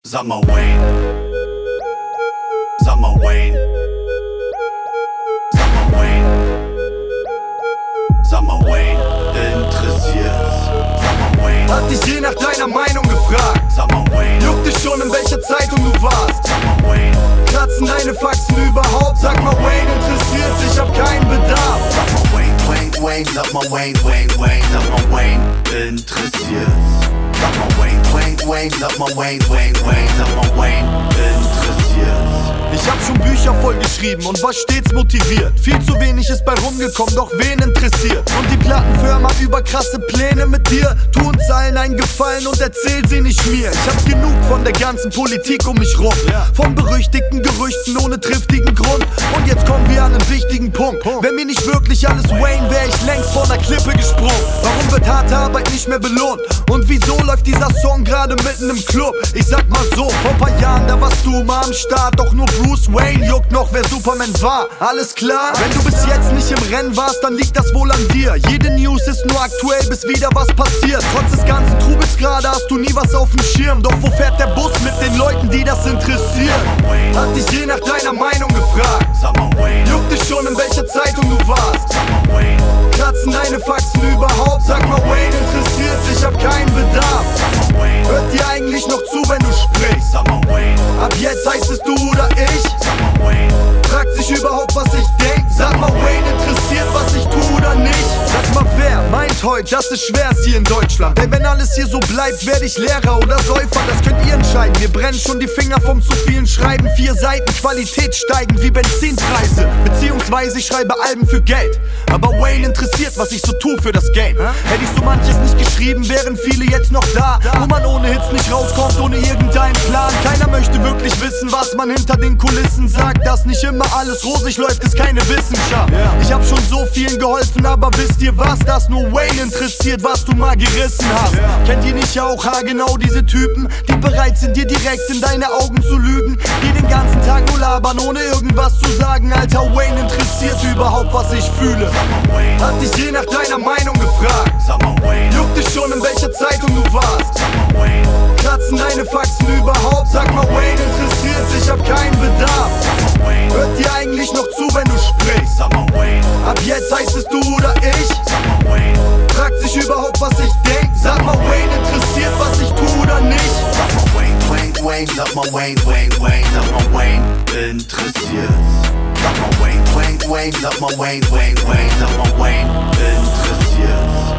Summer Wayne, Summer Wayne, Summer Wayne, Summer Wayne, interessiert's. Summer Wayne, hat dich je nach deiner Meinung gefragt. Summer Wayne, Juckt dich schon, in welcher Zeitung du warst. Summer Wayne, Kratzen deine Faxen überhaupt? Sag mal, Wayne interessiert's, ich hab keinen Bedarf. Summer Wayne, Wayne, Wayne, sag mal Wayne, Wayne, Wayne, sag mal Wayne, interessiert's. Sag mal Wayne, Wayne, Wayne, sag mal Wayne, Wayne, Wayne, sag mal Wayne, interessiert's. Ich hab schon Bücher voll geschrieben und war stets motiviert. Viel zu wenig ist bei rumgekommen, doch wen interessiert? Und die Plattenfirma über krasse Pläne mit dir. Tu uns allen einen Gefallen und erzähl sie nicht mir. Ich hab genug von der ganzen Politik um mich rum, von berüchtigten Gerüchten ohne triftigen Grund. Und jetzt kommen wir an einen wichtigen Punkt. Wenn mir nicht wirklich alles Wayne, wär ich längst von der Klippe gesprungen. Warum wird harte Arbeit nicht mehr belohnt? Und wieso läuft dieser Song gerade mitten im Club? Ich sag mal so, vor ein paar Jahren, da warst du mal am Start. Doch nur Bruce Wayne juckt noch, wer Superman war. Alles klar? Wenn du bis jetzt nicht im Rennen warst, dann liegt das wohl an dir. Jede News ist nur aktuell, bis wieder was passiert. Trotz des ganzen Trubels gerade hast du nie was auf dem Schirm. Doch wo fährt der Bus mit den Leuten, die das interessiert? Hat dich je nach deiner Meinung gefragt. Summer Wayne, Juckt dich schon, in welcher Zeitung du warst. Summer Wayne, Kratzen deine Faxen überhaupt? Sag mal, Wayne interessiert's, ich hab keinen Bedarf. Summer Wayne, Hört dir eigentlich noch zu, wenn du sprichst? Summer Wayne, Ab jetzt heißt es du oder ich? Summer Wayne, Fragt sich überhaupt, was ich denk? Sag mal, Wayne interessiert, was ich tu oder nicht? Sag mal, wer meint heute, das ist schwer hier in Deutschland? Denn wenn alles hier so bleibt, werd ich Lehrer oder Säufer, das könnt ihr entscheiden. Mir brennen schon die Finger vom zu vielen Schreiben. 4 Seiten, Qualität steigend wie Benzinpreise. Beziehungsweise ich schreibe Alben für Geld. Aber Wayne interessiert, was ich so tu für das Game. Hätte ich so manches nicht geschrieben, wären viele jetzt noch da. Wo man ohne Hits nicht rauskommt, ohne irgendeinen Plan. Keiner möchte wirklich wissen, was man hinter den Kulissen sagt. Dass nicht immer alles rosig läuft, ist keine Wissenschaft. Ich hab schon so vielen geholfen, aber wisst ihr was? Dass nur Wayne interessiert, was du mal gerissen hast. Kennt ihr nicht auch genau diese Typen, die bereit sind, dir direkt in deine Augen zu lügen? Die den ganzen Tag nur labern, ohne irgendwas zu sagen. Alter, Wayne interessiert überhaupt, was ich fühle. Summer Wayne, Hat dich je nach deiner Meinung gefragt. Summer Wayne, Juckt dich schon, in welcher Zeitung du warst. Summer Wayne, Kratzen deine Faxen überhaupt? Sag mal, Wayne interessiert's, ich hab keinen Bedarf. Summer Wayne, Hört dir eigentlich noch zu, wenn du sprichst? Summer Wayne, Ab jetzt heißt es du oder ich? Summer Wayne, Fragt sich überhaupt, was ich denk? Sag mal, Wayne interessiert, was ich tu oder nicht? Summer Wayne, Wayne, Wayne, sag mal Wayne, Wayne, Wayne, sag mal Wayne, interessiert's. Sag mal Wayne, Wayne, Wayne, sag mal Wayne, Wayne, Wayne, sag mal Wayne, interessiert's.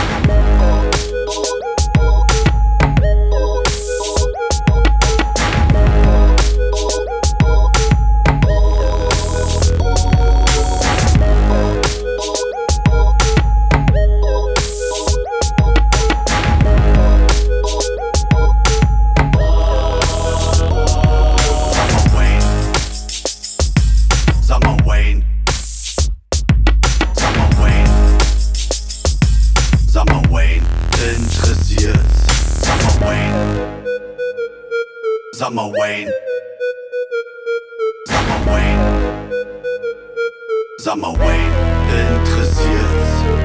Summer Wayne, Summer Wayne, Summer Wayne, interessiert's. Summer Wayne, Summer Wayne, Summer Wayne, Summer Wayne, interessiert's.